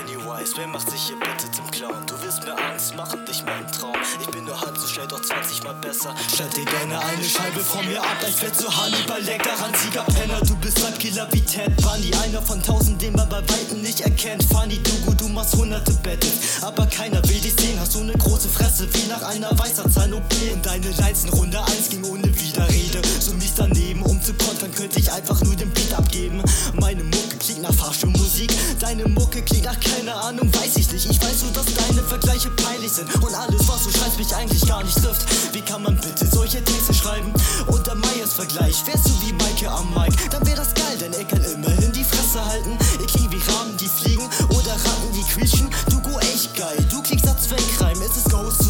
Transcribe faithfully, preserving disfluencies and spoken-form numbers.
Pennywise, wer macht sich hier bitte zum Clown? Du wirst mir Angst machen, dich mein Traum. Ich bin nur halb so schnell, doch zwanzig mal besser. Schneid dir gerne eine Scheibe von mir ab, als wär zu Hannibal Lecter, ranziger Penner. Du bist Halbkiller wie Ted Bunny, einer von tausend, den man bei Weitem nicht erkennt. Funny Dugu, du machst hunderte Battles, aber keiner will dich sehen. Hast so eine große Fresse, wie nach einer Weisheitszahn-O P. Und deine Lines in Runde eins ging ohne Widerrede. So mies daneben, um zu kontern, könnte ich einfach nur den Beat abgeben. Meine Mucke klingt nach Fahrstuhlmusik, deine Mucke klingt nach keine Ahnung, weiß ich nicht. Ich weiß nur, dass deine Vergleiche peinlich sind und alles, was du schreibst, mich eigentlich gar nicht trifft. Wie kann man bitte solche Texte schreiben? Und der Meyers Vergleich, wärst du wie Maike am Mic, dann wär das geil, denn er kann immerhin die Fresse halten. Ihr klingt wie Raben, die fliegen oder Ratten, die quietschen. Du go echt geil, du klingst als Zweckreim, es ist Ghost